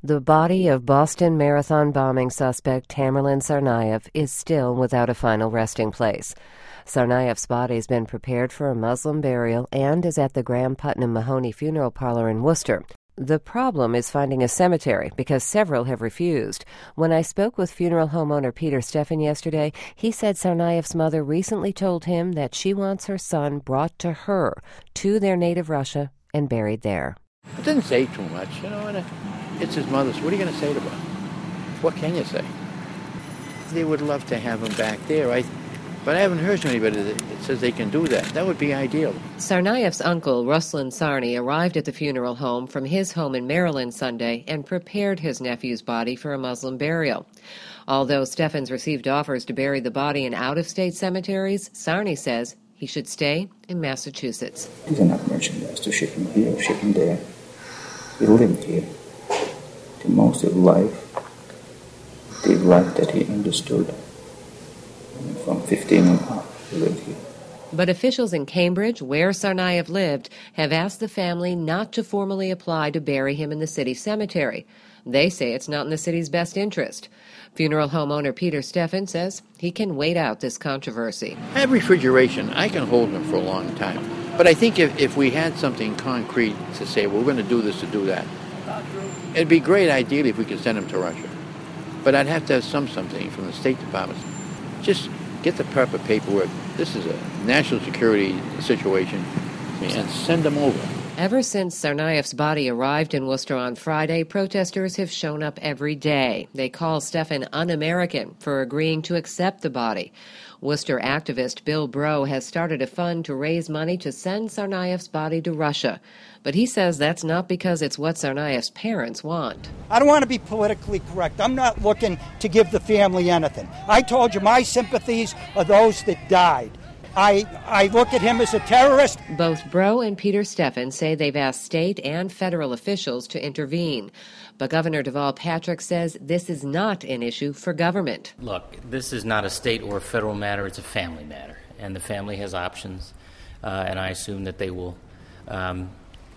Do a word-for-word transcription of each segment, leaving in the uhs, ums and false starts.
The body of Boston Marathon bombing suspect Tamerlan Tsarnaev is still without a final resting place. Tsarnaev's body has been prepared for a Muslim burial and is at the Graham Putnam Mahoney Funeral Parlor in Worcester. The problem is finding a cemetery because several have refused. When I spoke with funeral home owner Peter Stephan yesterday, he said Tsarnaev's mother recently told him that she wants her son brought to her, to their native Russia, and buried there. It didn't say too much, you know, and it's his mother's. What are you going to say to her? What can you say? They would love to have him back there, I, but I haven't heard from anybody that says they can do that. That would be ideal. Tsarnaev's uncle, Ruslan Tsarny, arrived at the funeral home from his home in Maryland Sunday and prepared his nephew's body for a Muslim burial. Although Stephan's received offers to bury the body in out-of-state cemeteries, Tsarny says he should stay in Massachusetts. These are not merchandise to ship him here or ship him there. He lived here to most of life, the life that he understood. From fifteen and up, he lived here. But officials in Cambridge, where Tsarnaev lived, have asked the family not to formally apply to bury him in the city cemetery. They say it's not in the city's best interest. Funeral home owner Peter Stephan says he can wait out this controversy. I have refrigeration. I can hold them for a long time. But I think if, if we had something concrete to say, well, we're going to do this to do that, it'd be great, ideally, if we could send them to Russia. But I'd have to have some something from the State Department. Just get the proper paperwork. This is a national security situation, and send them over. Ever since Tsarnaev's body arrived in Worcester on Friday, protesters have shown up every day. They call Stephan un-American for agreeing to accept the body. Worcester activist Bill Brough has started a fund to raise money to send Tsarnaev's body to Russia. But he says that's not because it's what Tsarnaev's parents want. I don't want to be politically correct. I'm not looking to give the family anything. I told you my sympathies are those that died. I, I look at him as a terrorist. Both Brough and Peter Stephan say they've asked state and federal officials to intervene. But Governor Deval Patrick says this is not an issue for government. Look, this is not a state or federal matter. It's a family matter. And the family has options. Uh, and I assume that they will um,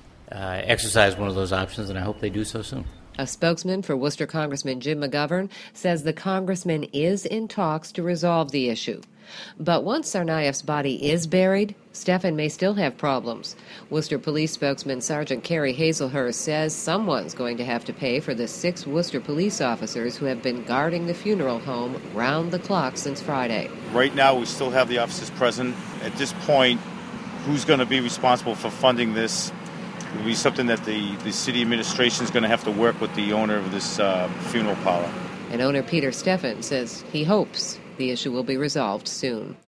uh, exercise one of those options, and I hope they do so soon. A spokesman for Worcester Congressman Jim McGovern says the congressman is in talks to resolve the issue. But once Tsarnaev's body is buried, Stephan may still have problems. Worcester Police spokesman Sergeant Kerry Hazelhurst says someone's going to have to pay for the six Worcester police officers who have been guarding the funeral home round the clock since Friday. Right now, we still have the officers present. At this point, who's going to be responsible for funding this? It will be something that the, the city administration is going to have to work with the owner of this uh, funeral parlor. And owner Peter Stephan says he hopes the issue will be resolved soon.